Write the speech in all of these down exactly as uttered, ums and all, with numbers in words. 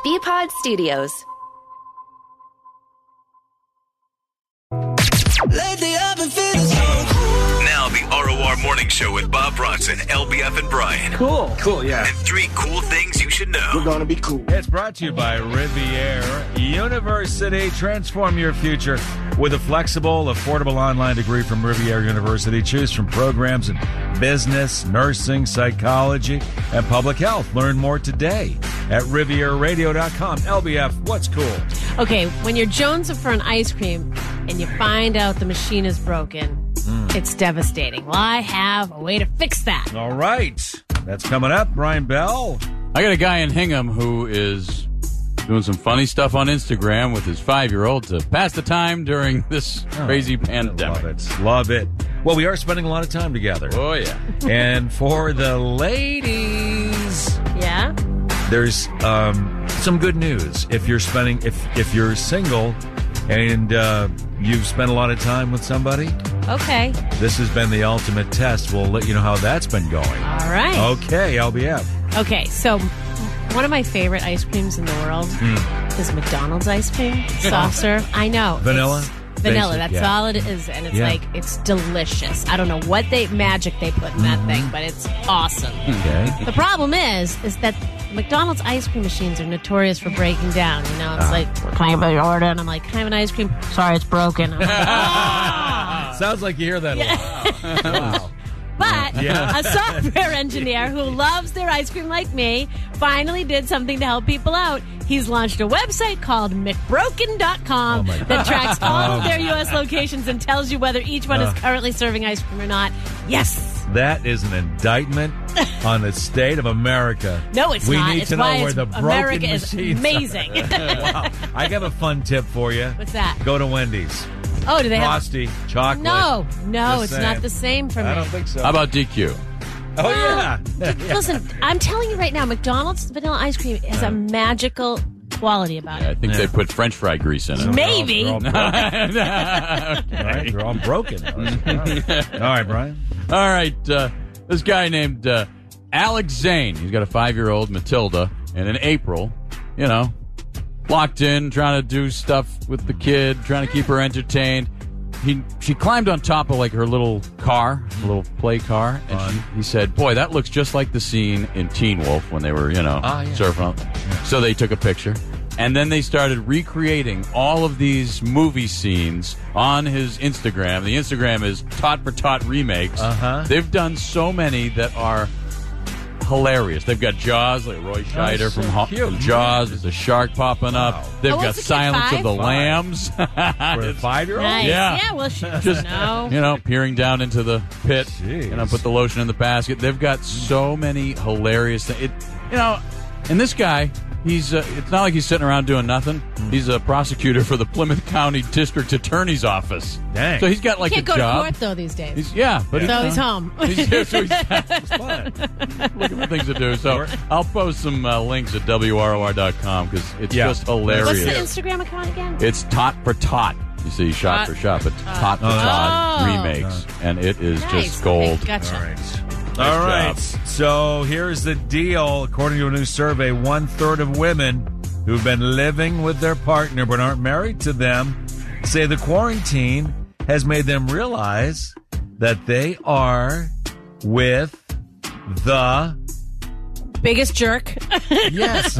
B-Pod Studios. Lately I've been feeling so cool. Now the R O R Morning Show with Bob Bronson, L B F, and Brian. Cool. Cool, yeah. And three cool things you should know. We're going to be cool. It's brought to you by Riviera University. Transform your future with a flexible, affordable online degree from Riviera University. Choose from programs in business, nursing, psychology, and public health. Learn more today at riviera radio dot com. L B F, what's cool? Okay, when you're jonesing for an ice cream and you find out the machine is broken, mm. it's devastating. Well, I have a way to fix that. All right. That's coming up. Brian Bell. I got a guy in Hingham who is doing some funny stuff on Instagram with his five-year-old to pass the time during this oh, crazy pandemic. Love it. Love it. Well, we are spending a lot of time together. Oh, yeah. And for the ladies... Yeah? There's um, some good news. If you're spending... If, if you're single and uh, you've spent a lot of time with somebody... Okay. This has been the ultimate test. We'll let you know how that's been going. All right. Okay, L B F. Okay, so... One of my favorite ice creams in the world mm. is McDonald's ice cream. Soft serve. I know. Vanilla? It's vanilla. Basic, that's yeah. all it is. And it's yeah. like, it's delicious. I don't know what they magic they put in mm-hmm. that thing, but it's awesome. Okay. The problem is, is that McDonald's ice cream machines are notorious for breaking down. You know, it's uh. like, can I have your order? And I'm like, can I have an ice cream? Sorry, it's broken. I'm like, ah! Sounds like you hear that a lot. Wow. But yeah. a software engineer who loves their ice cream like me finally did something to help people out. He's launched a website called McBroken dot com oh that tracks all of their U S locations and tells you whether each one uh, is currently serving ice cream or not. Yes. That is an indictment on the state of America. No, it's we not. We need it's to know why where the broken America machines is amazing. Wow. I have a fun tip for you. What's that? Go to Wendy's. Oh, do they Frosty, have... chocolate. No, no, Just it's saying. not the same for me. I don't think so. How about D Q? Oh, yeah. Listen, I'm telling you right now, McDonald's vanilla ice cream has a magical quality about yeah, it. I think yeah. they put French fry grease in it. So Maybe. They're all, they're all okay. Right? They're all broken. All right, Brian. All right. Uh, this guy named uh, Alex Zane. He's got a five-year-old, Matilda. And in April, you know, locked in, trying to do stuff with the kid, trying to keep her entertained. He she climbed on top of like her little car, little play car, and she, he said, "Boy, that looks just like the scene in Teen Wolf when they were, you know, ah, yeah. surfing." Yeah. So they took a picture, and then they started recreating all of these movie scenes on his Instagram. The Instagram is Tot for Tot Remakes. Uh-huh. They've done so many that are hilarious. They've got Jaws, like Roy Scheider oh, so from, from Jaws with the shark popping wow. up. They've oh, got Silence five? of the Five. Lambs. For a five-year-old? Nice. Yeah. Yeah, well, she doesn't Just, know. you know, peering down into the pit. Jeez. You know, put the lotion in the basket. They've got so many hilarious things. It, you know, and this guy, he's uh, it's not like he's sitting around doing nothing. Mm. He's a prosecutor for the Plymouth County District Attorney's Office. Dang. So he's got like Can't a go job. to court, though, these days. He's, yeah, but so he's, he's home. He's here, so he's It's fun. looking for things to do. So I'll post some uh, links at W R O R dot com because it's Yeah. just hilarious. What's the Instagram account again? It's Tot for Tot. You see, shot Tot. for shot, but Tot for Tot Oh. remakes, and it is Nice. just gold. Okay, gotcha. All right. Nice All right. job. So here's the deal. According to a new survey, one-third of women who've been living with their partner but aren't married to them say the quarantine has made them realize that they are with the... Biggest jerk. Yes.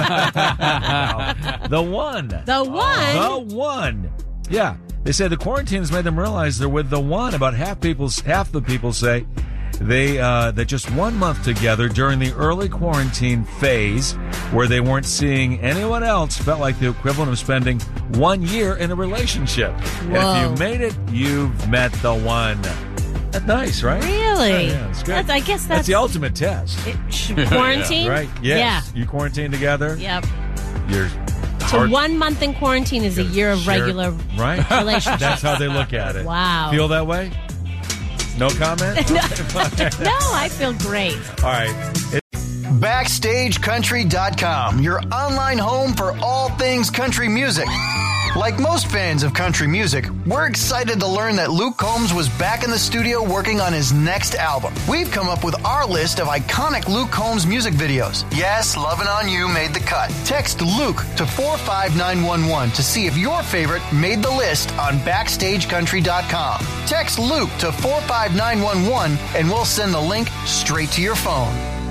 The one. The one? The one. Yeah. They say the quarantine has made them realize they're with the one. About half people, half the people say they uh, that just one month together during the early quarantine phase, where they weren't seeing anyone else, felt like the equivalent of spending one year in a relationship. And if you made it, you've met the one. That's nice, right? Really? Yeah, yeah, it's good. That's, I guess that's, That's the ultimate test. It, should quarantine? Right? Yes. Yeah. You quarantine together. Yep. You're So hard- one month in quarantine is a year of Share- regular right? relationship. That's how they look at it. Wow. Feel that way? No comment? No, I feel great. All right. It- Backstage Country dot com, your online home for all things country music. Like most fans of country music, we're excited to learn that Luke Combs was back in the studio working on his next album. We've come up with our list of iconic Luke Combs music videos. Yes, Lovin' On You made the cut. Text Luke to four five nine one one to see if your favorite made the list on backstage country dot com. Text Luke to four five nine one one and we'll send the link straight to your phone.